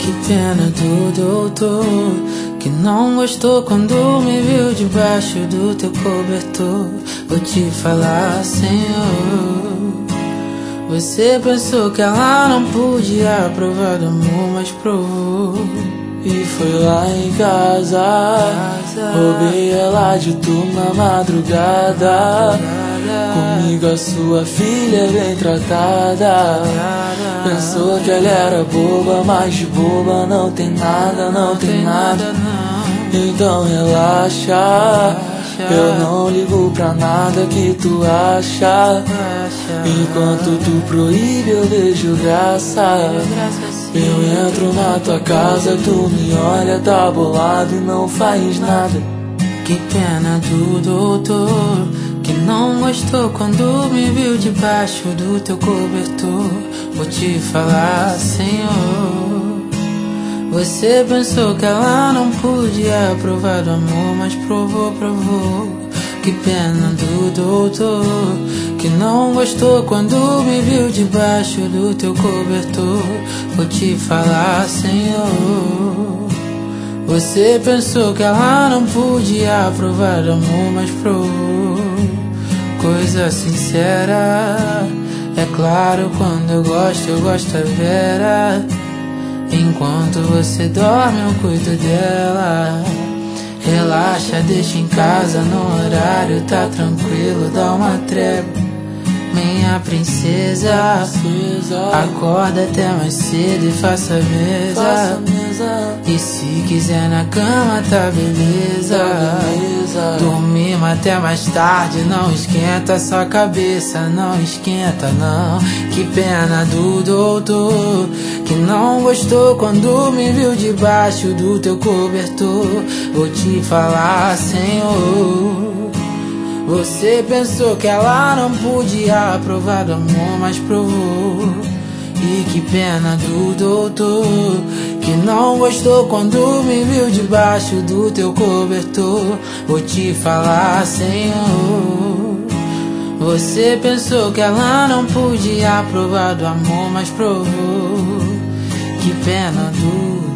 Que pena do doutor que não gostou quando me viu debaixo do teu cobertor. Vou te falar, Senhor, você pensou que ela não podia provar do amor, mas provou. E foi lá em casa, roubei ela de tu na madrugada. Comigo a sua filha é bem tratada. Pensou que ela era boba, mas de boba não tem nada, não tem nada. Então relaxa, eu não ligo pra nada que tu acha. Enquanto tu proíbe eu vejo graça. Eu entro na tua casa, tu me olha, tá bolado e não faz nada. Que pena do doutor que não gostou quando me viu debaixo do teu cobertor. Vou te falar, Senhor, você pensou que ela não podia provar do amor, mas provou, provou. Que pena do doutor que não gostou quando me viu debaixo do teu cobertor. Vou te falar, Senhor, você pensou que ela não podia provar do amor, mas provou. Coisa sincera, é claro, quando eu gosto a Vera. Enquanto você dorme eu cuido dela. Relaxa, deixa em casa no horário, tá tranquilo, dá uma trégua. Minha princesa, acorda até mais cedo e faça a mesa. E se quiser na cama tá beleza. Dormimos até mais tarde, não esquenta sua cabeça, não esquenta não. Que pena do doutor que não gostou quando me viu debaixo do teu cobertor. Vou te falar, Senhor, você pensou que ela não podia provar do amor, mas provou. E que pena do doutor que não gostou quando me viu debaixo do teu cobertor. Vou te falar, Senhor, você pensou que ela não podia provar do amor, mas provou. Que pena do